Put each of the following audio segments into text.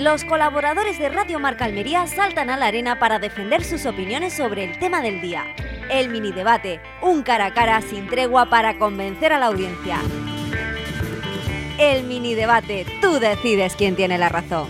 Los colaboradores de Radio Marca Almería saltan a la arena para defender sus opiniones sobre el tema del día. El mini debate, un cara a cara sin tregua para convencer a la audiencia. El mini debate, tú decides quién tiene la razón.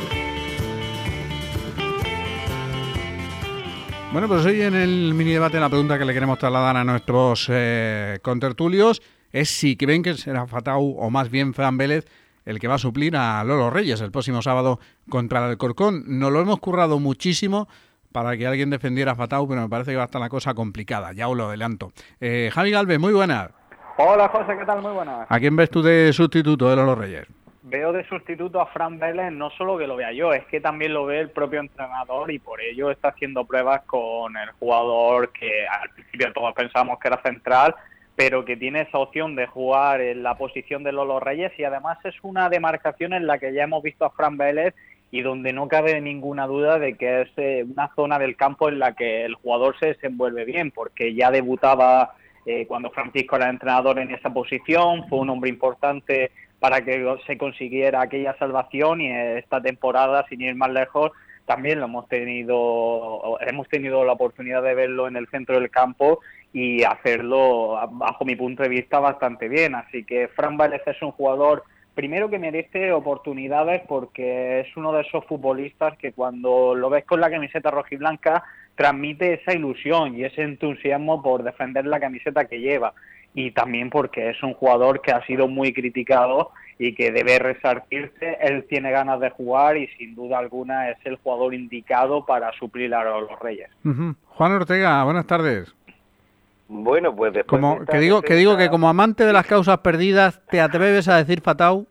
Bueno, pues hoy en el mini debate la pregunta que le queremos trasladar a nuestros contertulios es si creen que será Fatau o más bien Fran Vélez el que va a suplir a Lolo Reyes el próximo sábado contra el Alcorcón. Nos lo hemos currado muchísimo para que alguien defendiera a Fatau, pero me parece que va a estar la cosa complicada, ya os lo adelanto. Javi Galvez, muy buenas. Hola José, ¿qué tal? Muy buenas. ¿A quién ves tú de sustituto de Lolo Reyes? Veo de sustituto a Fran Vélez, no solo que lo vea yo, es que también lo ve el propio entrenador y por ello está haciendo pruebas con el jugador que al principio todos pensamos que era central, pero que tiene esa opción de jugar en la posición de Lolo Reyes y además es una demarcación en la que ya hemos visto a Fran Vélez y donde no cabe ninguna duda de que es una zona del campo en la que el jugador se desenvuelve bien, porque ya debutaba cuando Francisco era entrenador en esa posición, fue un hombre importante para que se consiguiera aquella salvación y esta temporada, sin ir más lejos, también hemos tenido la oportunidad de verlo en el centro del campo y hacerlo, bajo mi punto de vista, bastante bien. Así que Fran Vélez es un jugador, primero, que merece oportunidades porque es uno de esos futbolistas que cuando lo ves con la camiseta rojiblanca transmite esa ilusión y ese entusiasmo por defender la camiseta que lleva. Y también porque es un jugador que ha sido muy criticado y que debe resarcirse. Él tiene ganas de jugar y sin duda alguna es el jugador indicado para suplir a los Reyes. Uh-huh. Juan Ortega, buenas tardes. Bueno, pues después que digo que como amante de las causas perdidas te atreves a decir Fatau.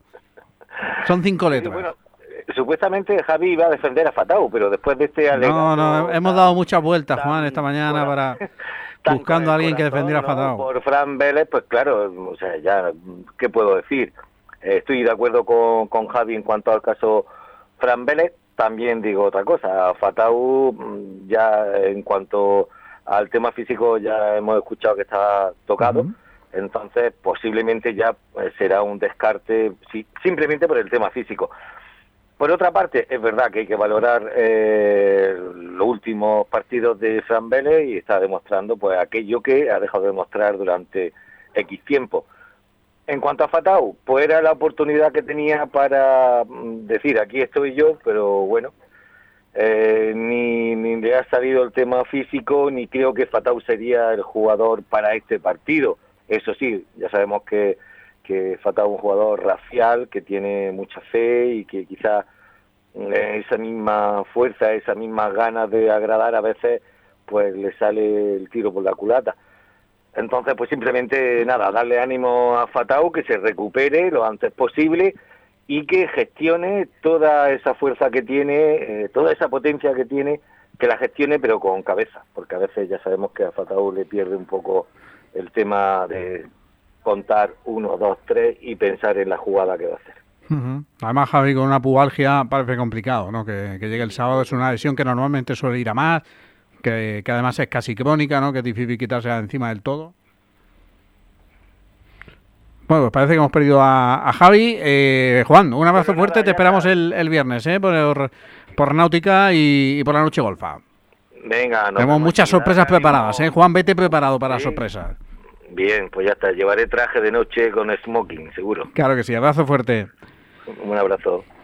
Son 5 letras. Bueno, supuestamente Javi iba a defender a Fatau, pero después de este alegato... No, hemos dado muchas vueltas, Juan, esta mañana para... buscando a alguien que defendiera a Fatau. Por Fran Vélez, pues claro, o sea, ya, ¿qué puedo decir? Estoy de acuerdo con Javi en cuanto al caso Fran Vélez. También digo otra cosa, Fatau, ya en cuanto al tema físico ya hemos escuchado que está tocado, entonces posiblemente ya será un descarte, sí, simplemente por el tema físico. Por otra parte, es verdad que hay que valorar los últimos partidos de Fran Vélez y está demostrando pues aquello que ha dejado de demostrar durante X tiempo. En cuanto a Fatau, pues era la oportunidad que tenía para decir aquí estoy yo, pero bueno, ni le ha salido el tema físico, ni creo que Fatau sería el jugador para este partido. Eso sí, ya sabemos que Fatau es un jugador racial, que tiene mucha fe y que quizás esa misma fuerza, esas mismas ganas de agradar a veces pues le sale el tiro por la culata. Entonces pues simplemente nada, darle ánimo a Fatau, que se recupere lo antes posible y que gestione toda esa fuerza que tiene, toda esa potencia que tiene, que la gestione pero con cabeza, porque a veces ya sabemos que a Fatau le pierde un poco el tema de contar 1, 2, 3 y pensar en la jugada que va a hacer. Uh-huh. Además, Javi, con una pubalgia parece complicado, ¿no? Que llegue el sábado es una lesión que normalmente suele ir a más, que además es casi crónica, ¿no? Que es difícil quitársela de encima del todo. Bueno, pues parece que hemos perdido a Javi. Juan, un abrazo fuerte, te esperamos el viernes, por Náutica y por la Noche Golfa. Venga, tenemos muchas sorpresas preparadas, Juan, vete preparado para las sorpresas. Bien, pues ya está, llevaré traje de noche con smoking, seguro. Claro que sí, abrazo fuerte. Un abrazo.